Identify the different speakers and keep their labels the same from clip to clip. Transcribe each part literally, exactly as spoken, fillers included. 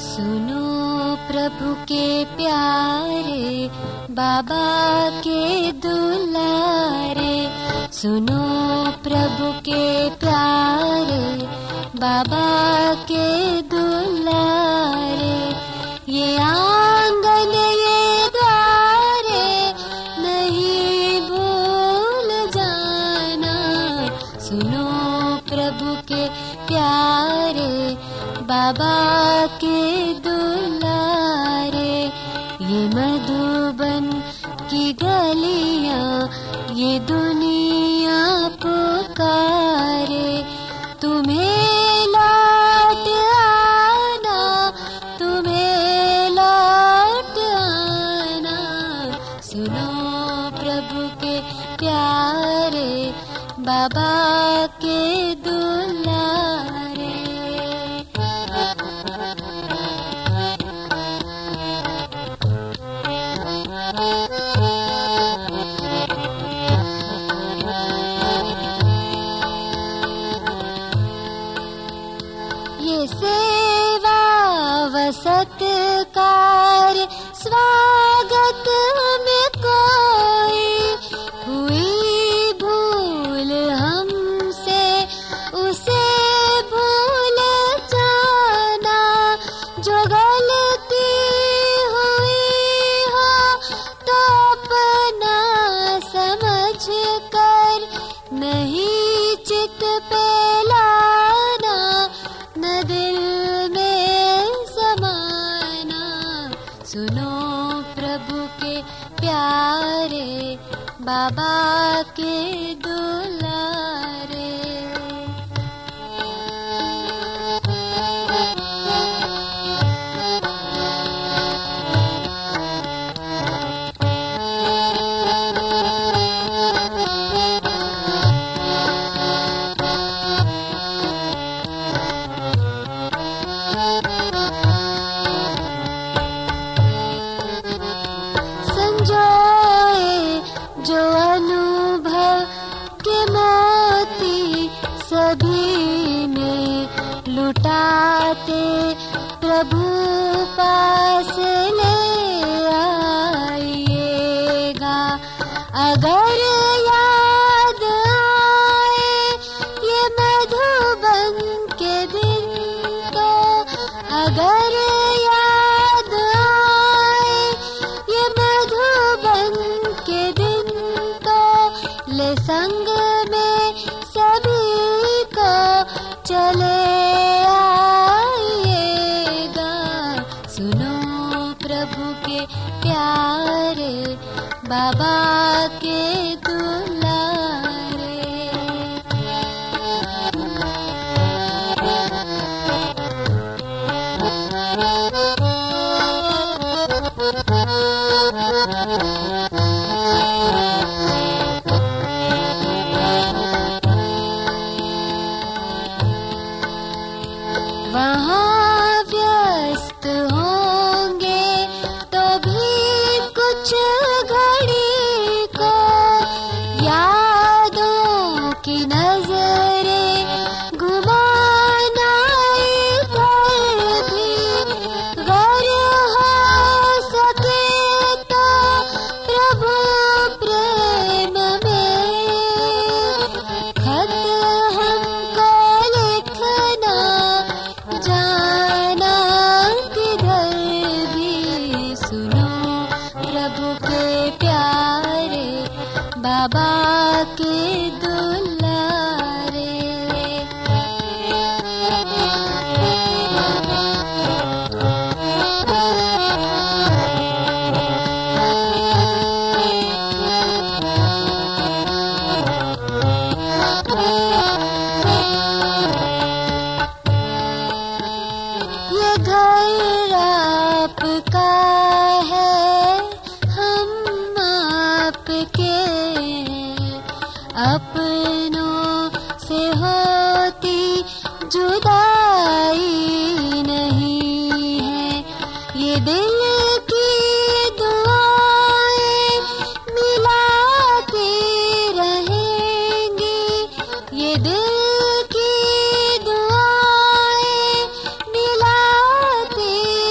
Speaker 1: सुनो प्रभु के प्यारे, बाबा के दुलारे। सुनो प्रभु के प्यारे, बाबा के दुलारे। ये आंगन ये द्वारे नहीं भूल जाना। सुनो प्रभु के प्यारे, बाबा के दुलारे। ये मधुबन की गलियां, ये दुनिया पुकारे। तुम्हें लौट आना, तुम्हें लौट आना। सुनो प्रभु के प्यारे, बाबा के दुलारे। ये सेवा व सत्कार स्वागत में कोई हुई भूल हमसे, उसे भूल जाना। जो गलती हुई हो तो अपना समझ कर नहीं चित पे लाना, न दिल में समाना। सुनो प्रभु के प्यारे, बाबा के दुलारे। जो अनुभव के मोती सभी में लुटाते, प्रभु पास ले आइएगा। अगर याद आए ये मधुबन के दिन तो, अगर याद आए ये मधुबन के दिन, ले संग में सभी को चले आइएगा। सुनो प्रभु के प्यारे, बाबा के दुलारे। वहाँ व्यस्त होंगे तो भी कुछ घड़ी को यादों की नजरें घुमाना इधर भी। गर हो सके तो प्रभु प्रेम में खत हमको लिखना, जाना किधर भी। सुनो प्रभु के प्यारे, बाबा के दुलारे। ये घर आपका है, हम आपके। अपनों से होती जुदाई नहीं है। ये दिल की दुआएं मिलाती रहेंगी। ये दिल की दुआएं मिलाती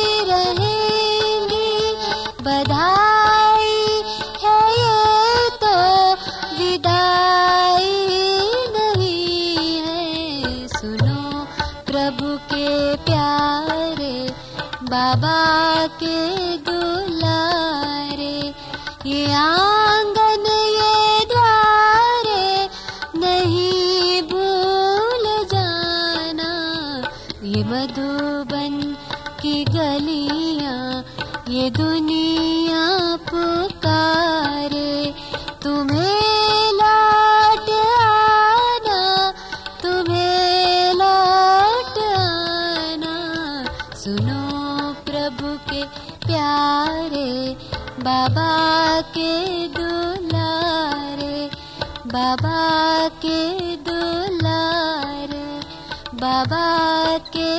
Speaker 1: मधुबन की गलियां, ये दुनिया पुकारे तुम्हें लौट आना, तुम्हें लौट आना। सुनो प्रभु के प्यारे, बाबा के दुलारे, बाबा के दुलारे, बाबा के